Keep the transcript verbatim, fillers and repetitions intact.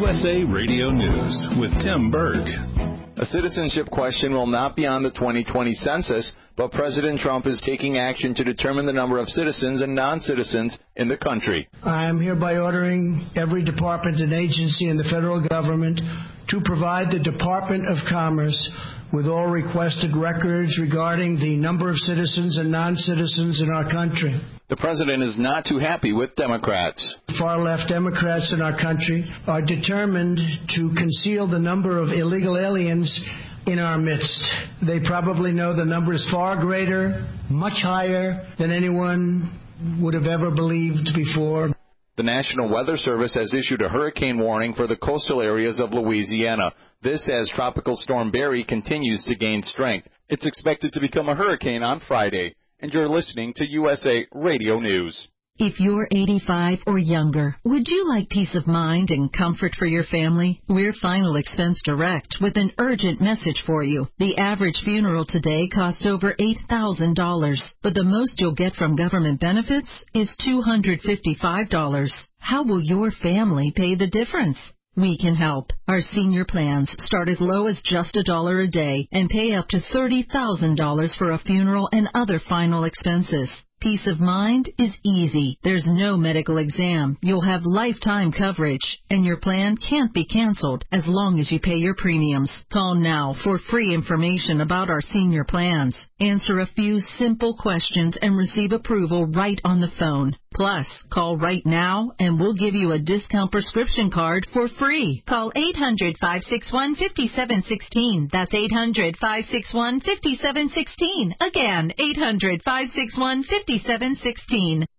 U S A Radio News with Tim Berg. A citizenship question will not be on the twenty twenty census, but President Trump is taking action to determine the number of citizens and non-citizens in the country. I am hereby ordering every department and agency in the federal government to provide the Department of Commerce with all requested records regarding the number of citizens and non-citizens in our country. The president is not too happy with Democrats. Far-left Democrats in our country are determined to conceal the number of illegal aliens in our midst. They probably know the number is far greater, much higher than anyone would have ever believed before. The National Weather Service has issued a hurricane warning for the coastal areas of Louisiana. This as Tropical Storm Barry continues to gain strength. It's expected to become a hurricane on Friday. And you're listening to U S A Radio News. If you're eighty-five or younger, would you like peace of mind and comfort for your family? We're Final Expense Direct with an urgent message for you. The average funeral today costs over eight thousand dollars, but the most you'll get from government benefits is two hundred fifty-five dollars. How will your family pay the difference? We can help. Our senior plans start as low as just a dollar a day and pay up to thirty thousand dollars for a funeral and other final expenses. Peace of mind is easy. There's no medical exam. You'll have lifetime coverage, and your plan can't be canceled as long as you pay your premiums. Call now for free information about our senior plans. Answer a few simple questions and receive approval right on the phone. Plus, call right now and we'll give you a discount prescription card for free. Call eight hundred, five six one, five seven one six. That's eight hundred, five six one, five seven one six. Again, eight hundred, five six one, five seven one six.